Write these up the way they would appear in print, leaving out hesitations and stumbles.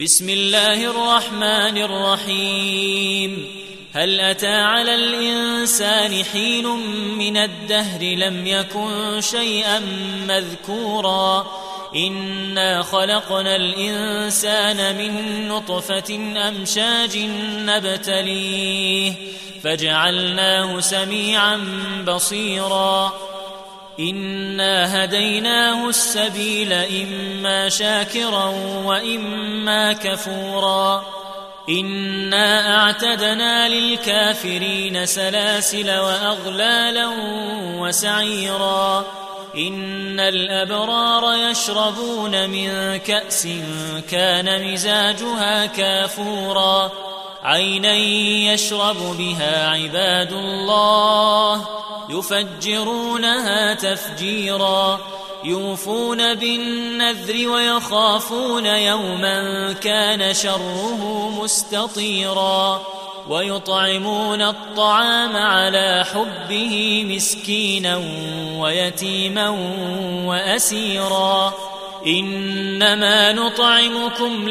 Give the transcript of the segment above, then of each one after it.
بسم الله الرحمن الرحيم. هل أتى على الإنسان حين من الدهر لم يكن شيئا مذكورا إنا خلقنا الإنسان من نطفة أمشاج نبتليه فجعلناه سميعا بصيرا إنا هديناه السبيل إما شاكرا وإما كفورا إنا أعتدنا للكافرين سلاسل وأغلالا وسعيرا إن الأبرار يشربون من كأس كان مزاجها كافورا عينا يشرب بها عباد الله يفجرونها تفجيرا يوفون بالنذر ويخافون يوما كان شره مستطيرا ويطعمون الطعام على حبه مسكينا ويتيما وأسيرا إنما نطعمكم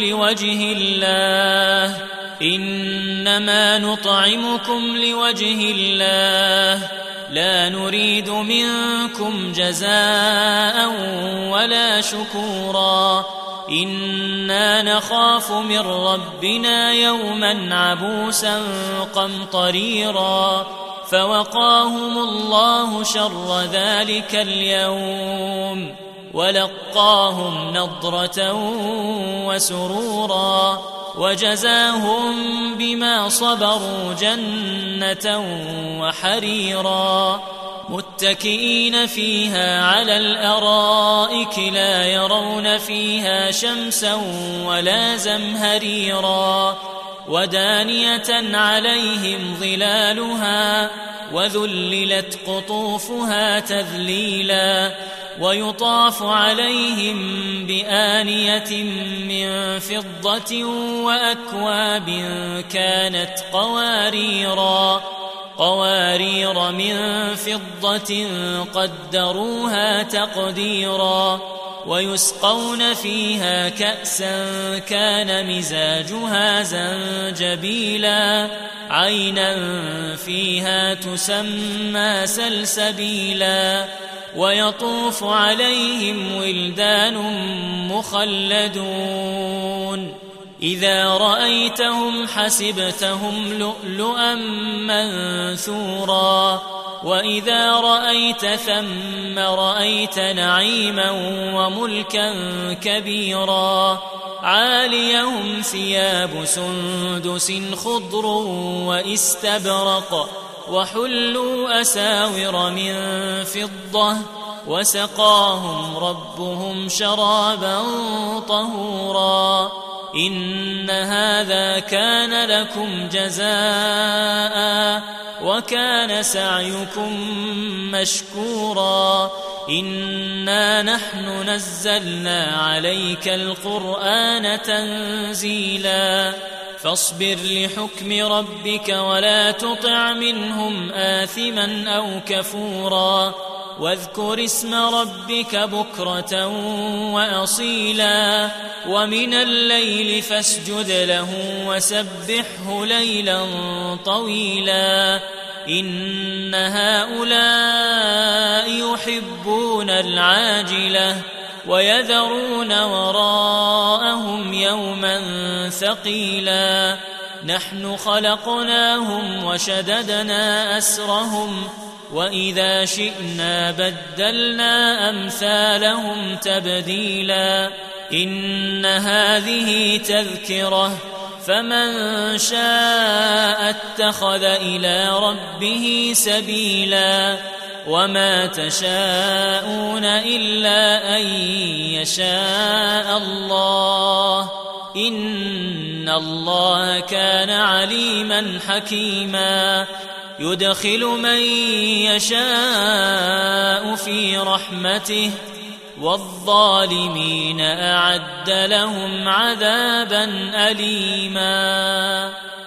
لوجه الله لا نريد منكم جزاء ولا شكورا إنا نخاف من ربنا يوما عبوسا قمطريرا فوقاهم الله شر ذلك اليوم ولقاهم نضرة وسرورا وجزاهم بما صبروا جنة وحريرا متكئين فيها على الأرائك لا يرون فيها شمسا ولا زمهريرا ودانية عليهم ظلالها وذللت قطوفها تذليلا ويطاف عليهم بآنية من فضة وأكواب كانت قوارير من فضة قدروها تقديرا ويسقون فيها كأسا كان مزاجها زنجبيلا عينا فيها تسمى سلسبيلا ويطوف عليهم ولدان مخلدون إذا رأيتهم حسبتهم لؤلؤا منثورا وإذا رأيت ثم رأيت نعيما وملكا كبيرا عاليهم ثياب سندس خضر وإستبرق وحلوا أساور من فضة وسقاهم ربهم شرابا طهورا إن هذا كان لكم جزاء وكان سعيكم مشكورا إنا نحن نزلنا عليك القرآن تنزيلا فاصبر لحكم ربك ولا تطع منهم آثما أو كفورا واذكر اسم ربك بكرة وأصيلا ومن الليل فاسجد له وسبحه ليلا طويلا إن هؤلاء يحبون العاجلة ويذرون وراءهم يوما ثقيلا نحن خلقناهم وشددنا أسرهم وإذا شئنا بدلنا أمثالهم تبديلا إن هذه تذكرة فمن شاء اتخذ إلى ربه سبيلا وما تشاءون إلا أن يشاء الله إن الله كان عليما حكيما يدخل من يشاء في رحمته والظالمين أعد لهم عذابا أليما.